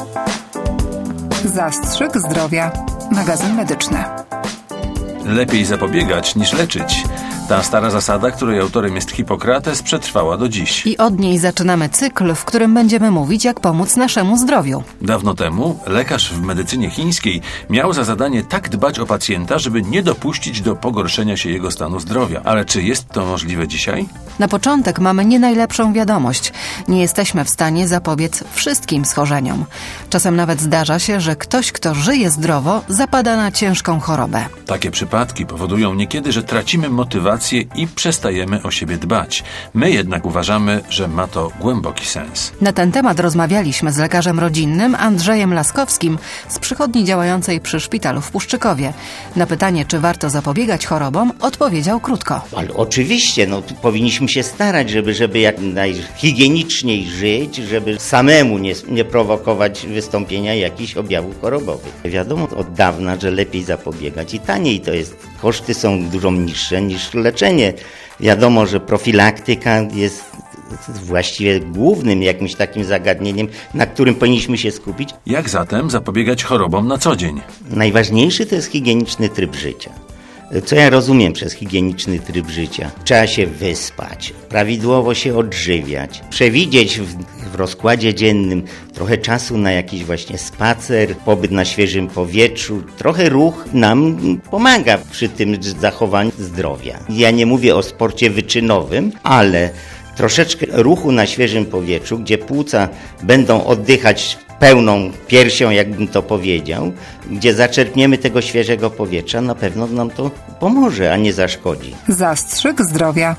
Zastrzyk zdrowia. Magazyn medyczny. Lepiej zapobiegać niż leczyć. Ta stara zasada, której autorem jest Hipokrates, przetrwała do dziś. I od niej zaczynamy cykl, w którym będziemy mówić, jak pomóc naszemu zdrowiu. Dawno temu lekarz w medycynie chińskiej miał za zadanie tak dbać o pacjenta, żeby nie dopuścić do pogorszenia się jego stanu zdrowia. Ale czy jest to możliwe dzisiaj? Na początek mamy nie najlepszą wiadomość. Nie jesteśmy w stanie zapobiec wszystkim schorzeniom. Czasem nawet zdarza się, że ktoś, kto żyje zdrowo, zapada na ciężką chorobę. Takie przypadki powodują niekiedy, że tracimy motywację i przestajemy o siebie dbać. My jednak uważamy, że ma to głęboki sens. Na ten temat rozmawialiśmy z lekarzem rodzinnym Andrzejem Laskowskim z przychodni działającej przy szpitalu w Puszczykowie. Na pytanie, czy warto zapobiegać chorobom, odpowiedział krótko. Ale oczywiście, powinniśmy się starać, żeby jak najhigieniczniej żyć, żeby samemu nie prowokować wystąpienia jakichś objawów chorobowych. Wiadomo od dawna, że lepiej zapobiegać i taniej to jest. Koszty są dużo niższe niż leczenie. Wiadomo, że profilaktyka jest właściwie głównym jakimś takim zagadnieniem, na którym powinniśmy się skupić. Jak zatem zapobiegać chorobom na co dzień? Najważniejszy to jest higieniczny tryb życia. Co ja rozumiem przez higieniczny tryb życia? Trzeba się wyspać, prawidłowo się odżywiać, przewidzieć w rozkładzie dziennym trochę czasu na jakiś właśnie spacer, pobyt na świeżym powietrzu. Trochę ruch nam pomaga przy tym zachowaniu zdrowia. Ja nie mówię o sporcie wyczynowym, ale troszeczkę ruchu na świeżym powietrzu, gdzie płuca będą oddychać pełną piersią, jakbym to powiedział, gdzie zaczerpniemy tego świeżego powietrza, na pewno nam to pomoże, a nie zaszkodzi. Zastrzyk zdrowia.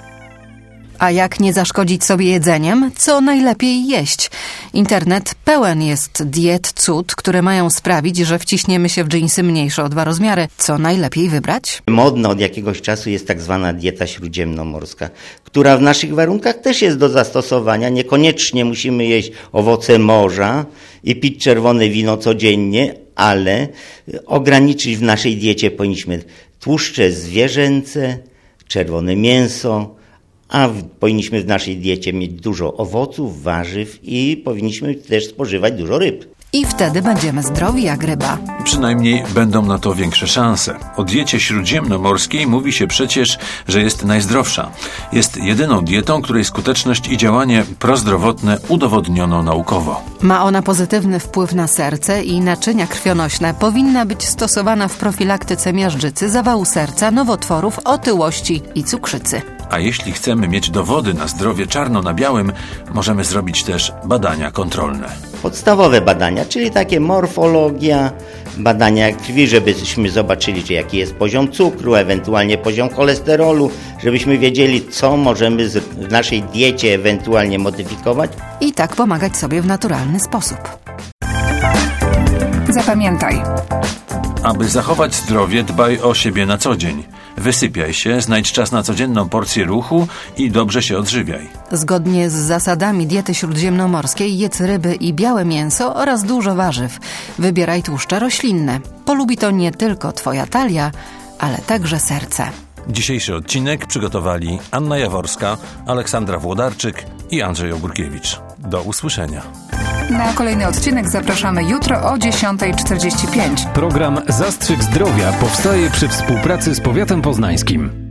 A jak nie zaszkodzić sobie jedzeniem? Co najlepiej jeść? Internet pełen jest diet cud, które mają sprawić, że wciśniemy się w dżinsy mniejsze o 2 rozmiary. Co najlepiej wybrać? Modna od jakiegoś czasu jest tak zwana dieta śródziemnomorska, która w naszych warunkach też jest do zastosowania. Niekoniecznie musimy jeść owoce morza i pić czerwone wino codziennie, ale ograniczyć w naszej diecie powinniśmy tłuszcze zwierzęce, czerwone mięso, a powinniśmy w naszej diecie mieć dużo owoców, warzyw i powinniśmy też spożywać dużo ryb. I wtedy będziemy zdrowi jak ryba. Przynajmniej będą na to większe szanse. O diecie śródziemnomorskiej mówi się przecież, że jest najzdrowsza. Jest jedyną dietą, której skuteczność i działanie prozdrowotne udowodniono naukowo. Ma ona pozytywny wpływ na serce i naczynia krwionośne. Powinna być stosowana w profilaktyce miażdżycy, zawału serca, nowotworów, otyłości i cukrzycy. A jeśli chcemy mieć dowody na zdrowie czarno na białym, możemy zrobić też badania kontrolne. Podstawowe badania, czyli takie morfologia, badania krwi, żebyśmy zobaczyli, czy jaki jest poziom cukru, ewentualnie poziom cholesterolu, żebyśmy wiedzieli, co możemy w naszej diecie ewentualnie modyfikować. I tak pomagać sobie w naturalny sposób. Zapamiętaj. Aby zachować zdrowie, dbaj o siebie na co dzień. Wysypiaj się, znajdź czas na codzienną porcję ruchu i dobrze się odżywiaj. Zgodnie z zasadami diety śródziemnomorskiej jedz ryby i białe mięso oraz dużo warzyw. Wybieraj tłuszcze roślinne. Polubi to nie tylko Twoja talia, ale także serce. Dzisiejszy odcinek przygotowali Anna Jaworska, Aleksandra Włodarczyk i Andrzej Ogórkiewicz. Do usłyszenia. Na kolejny odcinek zapraszamy jutro o 10:45. Program Zastrzyk Zdrowia powstaje przy współpracy z Powiatem Poznańskim.